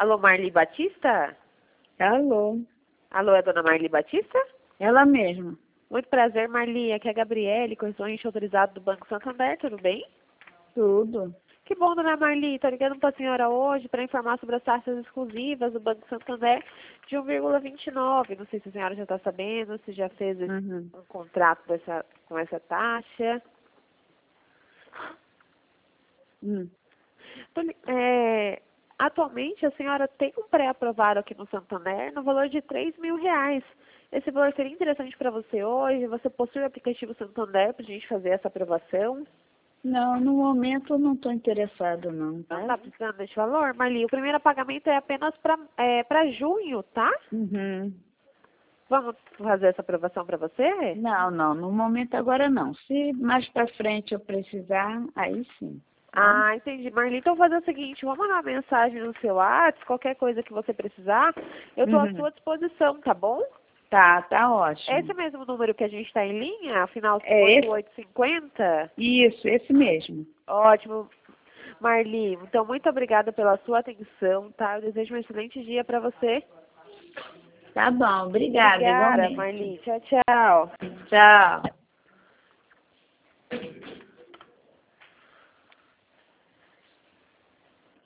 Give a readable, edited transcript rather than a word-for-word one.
Alô, Marli Batista? Alô, Alô, é a dona Marli Batista? ela mesma. Muito prazer, Marli. Aqui é a Gabriele, correspondente autorizado do Banco Santander, tudo bem? Tudo. Que bom, dona Marli. Estou ligando para a senhora hoje para informar sobre as taxas exclusivas do Banco Santander de 1,29. Não sei se a senhora já está sabendo, se já fez Uhum. um contrato com essa taxa. Hum. Atualmente, a senhora tem um pré-aprovado aqui no Santander no valor de R$ 3.000. Esse valor seria interessante para você hoje? Você possui o aplicativo Santander para a gente fazer essa aprovação? Não, no momento eu não estou interessado, não, Não tá? está precisando desse valor, Marli? O primeiro pagamento é apenas para junho, tá? Uhum. Vamos fazer essa aprovação para você? Não, não, no momento agora não. Se mais para frente eu precisar, aí sim. Tá? Ah, entendi, Marli. Então, vou fazer o seguinte, vou mandar uma mensagem no seu WhatsApp, qualquer coisa que você precisar, eu estou à Uhum. sua disposição, tá bom? Tá É esse ótimo. mesmo número que a gente está em linha, afinal É esse? 8850? Isso, esse mesmo. Ótimo, Marli. Então, muito obrigada pela sua atenção, tá? Eu desejo um excelente dia para você. Tá bom, obrigada, Obrigada, igualmente. Marli. Tchau, tchau. Tchau.